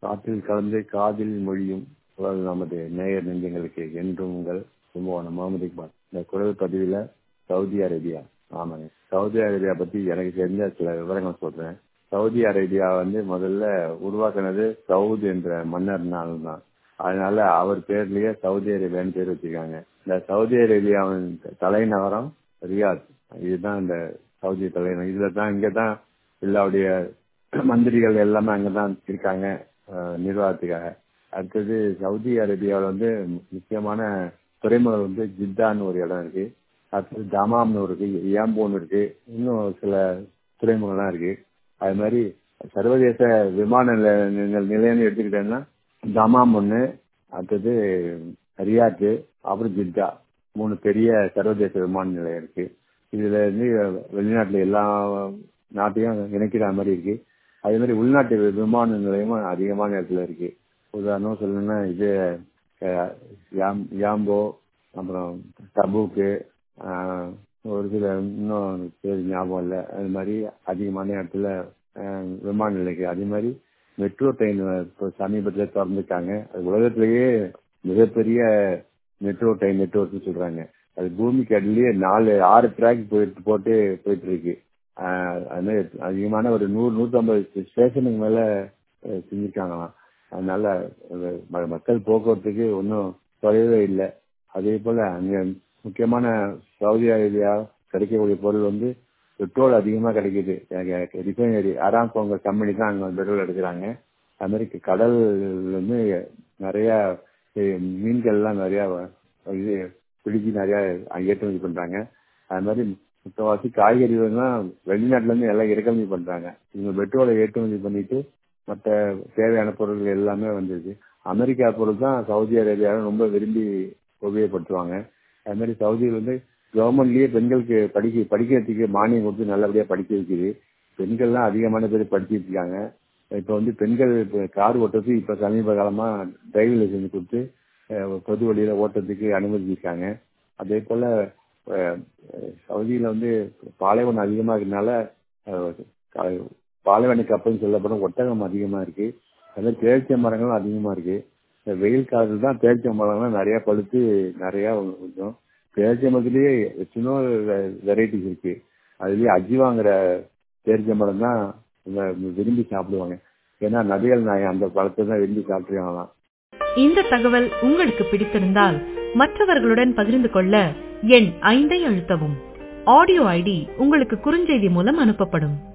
காற்றில் கலந்து காதில் மொழியும் குரல் நமது நேயர் நெஞ்சங்களுக்கு என்றும் உங்கள் கும்பகோணம் முகமது இக்பால். இந்த குரல் பதிவில் சவுதி அரேபியா. ஆமாங்க, சவுதி அரேபியா பற்றி எனக்கு தெரிஞ்ச சில விவரங்கள் சொல்றேன். சவுதி அரேபியா முதல்ல உருவாக்குனது சவுத் என்ற மன்னர்னால தான். அதனால அவர் பேர்லயே சவுதி அரேபியான்னு பேர் வச்சிருக்காங்க. இந்த சவுதி அரேபியாவின் தலைநகரம் ரியாத். இதுதான் இந்த சவுதி தலைநகரம். இதுல தான் இங்கதான் எல்லாருடைய மந்திரிகள் எல்லாமே அங்கதான் இருக்காங்க நிர்வாகத்துக்காக. அடுத்தது சவுதி அரேபியாவில் முக்கியமான துறைமுகம் ஜித்தான்னு ஒரு இடம் இருக்கு. அடுத்தது தமாம்னு இருக்கு, ஏம்போன்னு இருக்கு, இன்னும் சில துறைமுகம்லாம் இருக்கு. அது மாதிரி சர்வதேச விமான நிலையம்னு எடுத்துக்கிட்டேன்னா தமாம் ஒண்ணு, அடுத்தது ரியாத்து, அப்புறம் ஜித்தா, 3 பெரிய சர்வதேச விமான நிலையம் இருக்கு. இதுல வெளிநாட்டுல எல்லா நாட்டையும் இணைக்கிற மாதிரி இருக்கு. அதே மாதிரி உள்நாட்டு விமான நிலையமும் அதிகமான இடத்துல இருக்கு. உதாரணம் சொல்லணும்னா இது யாம்போ, அப்புறம் தபூக்கு, ஒரு சில இன்னும் பேர் ஞாபகம் இல்லை. அது மாதிரி அதிகமான இடத்துல விமான நிலையம். அதே மாதிரி மெட்ரோ ட்ரெயின் இப்போ சமீபத்தில் திறந்துருக்காங்க. அது உலகத்திலேயே மிகப்பெரிய மெட்ரோ ட்ரெயின் நெட்வொர்க்னு சொல்றாங்க. அது பூமிக்கு அடியிலேயே 6 ட்ராக் போயிட்டு இருக்கு. அது மாதிரி அதிகமான ஒரு 100-150 ஸ்டேஷனுக்கு மேல செஞ்சிருக்காங்களாம். அதனால மக்கள் போக்குவரத்துக்கு ஒன்றும் குறையவே இல்லை. அதே போல அங்க முக்கியமான சவுதி அரேபியா கிடைக்கக்கூடிய பொருள் பெட்ரோல் அதிகமா கிடைக்குது. ரிஃபைனரி அராம்கோ கம்பெனி தான் அங்க பெட்ரோல் எடுக்கிறாங்க. அது மாதிரி கடல் நிறைய மீன்கள்லாம் நிறைய பிடிச்சி நிறைய ஏற்றுமதி பண்றாங்க. அது மாதிரி முக்கால்வாசி காய்கறிகள்லாம் வெளிநாட்டுல இருந்து எல்லாம் இறக்குமதி பண்றாங்க. இவங்க பெட்ரோலை ஏற்றுமதி பண்ணிட்டு மற்ற தேவையான பொருட்கள் எல்லாமே வந்துருக்கு. அமெரிக்கா பொருள் தான் சவுதி அரேபியாவை ரொம்ப விரும்பி உபயோகப்படுத்துவாங்க. அது மாதிரி சவுதியில் கவர்மெண்ட்லயே பெண்களுக்கு படிக்கிறதுக்கு மானியம் கொடுத்து நல்லபடியா படிக்க வைக்குது. பெண்கள்லாம் அதிகமான பேர் படிச்சுட்டு இருக்காங்க. இப்ப பெண்கள் கார் ஓட்டுறது இப்ப சமீப காலமா டிரைவிங் லைசன்ஸ் கொடுத்து பொது வழியில ஓட்டுறதுக்கு அனுமதிச்சிருக்காங்க. அதே போல சவுதியில பாலைவனம் அதிகமா இருக்கனால பாலைவன கப்பல்னு சொல்லப்படும் ஒட்டகம் அதிகமா இருக்கு. அதே பேரிச்ச மரங்களும் அதிகமா இருக்கு. வெயில் காலத்துல தான் பேரிச்ச மரம்லாம் நிறைய பழுத்து நிறைய கொஞ்சம். பேரிச்ச மரத்திலேயே எத்தனோ வெரைட்டிஸ் இருக்கு. அதுலயே அஜிவாங்கிற பேரிச்ச மரம் தான் விரும்பி சாப்பிடுவாங்க. ஏன்னா நபிகள் நாயகம் அந்த பழத்தை தான் விரும்பி சாப்பிட்டுருவாங்களாம். இந்த தகவல் உங்களுக்கு பிடித்திருந்தால் மற்றவர்களுடன் பகிர்ந்து கொள்ள எண் 5 அழுத்தவும். ஆடியோ ஐடி உங்களுக்கு குறுஞ்செய்தி மூலம் அனுப்பப்படும்.